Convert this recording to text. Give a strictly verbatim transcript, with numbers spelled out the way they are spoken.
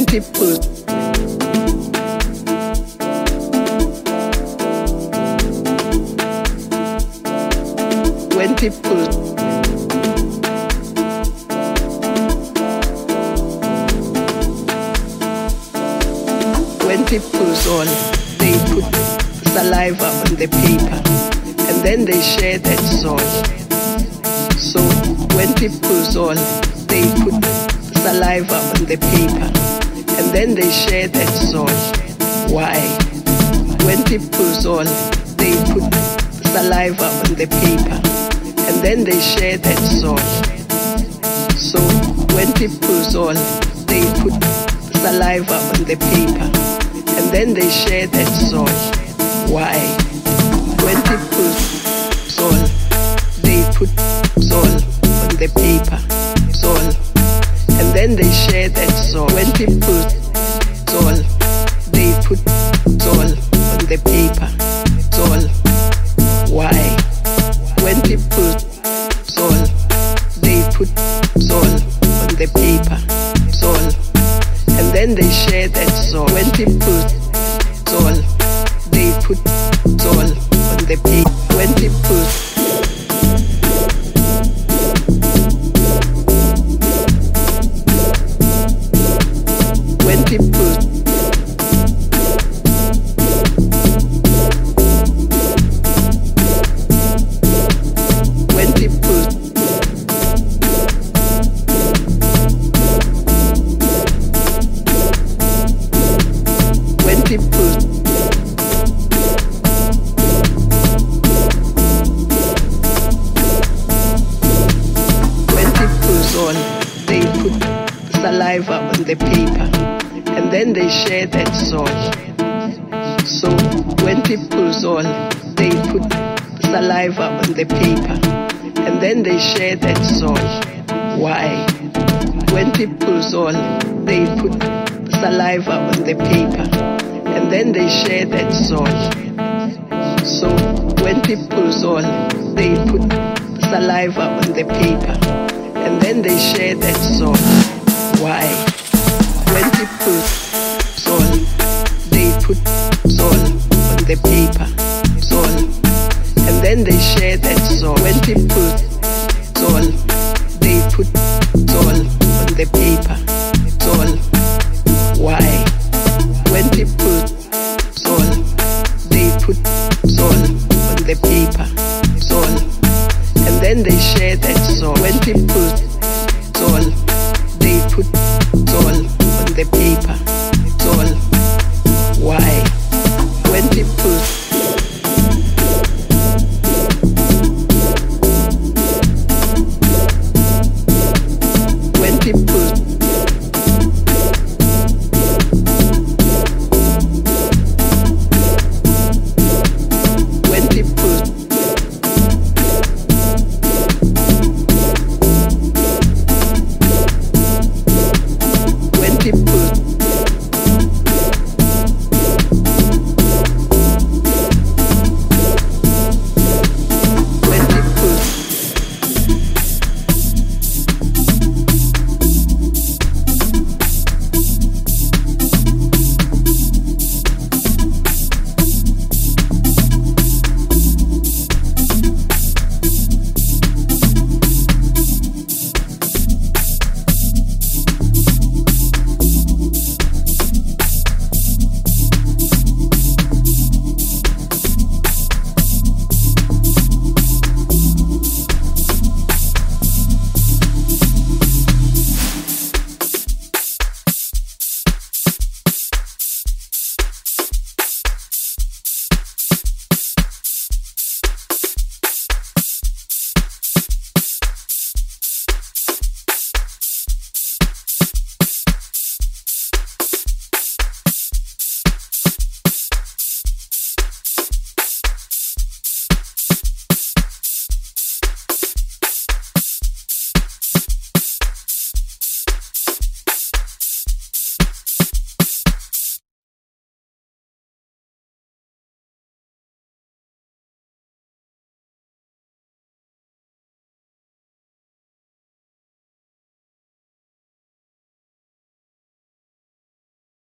people when people when people all they put saliva on the paper and then they share that salt. So when people all they put saliva on the paper and then they share that salt. Why? When people all they put saliva on the paper and then they share that salt. So when people all they put saliva on the paper and then they share that salt. Why? When people all they put salt on the paper, salt, and then they share that salt. When people all they put salt on the paper, salt. Why? When people all they put salt on the paper, salt, and then they share that salt. When people all they put salt on the paper. When people when people when people when people when people all they put saliva on the paper and then they share that salt. So when people all they put saliva on the paper and then they share that salt. Why? When people all they put saliva on the paper and then they share that salt. So when people all they put saliva on the paper and then they share that salt. Why? When people all they put salt on the paper, salt, and then they share that salt. When people all they put salt on the paper, salt. Why? When people all they put salt on the paper, salt, and then they share that salt. When people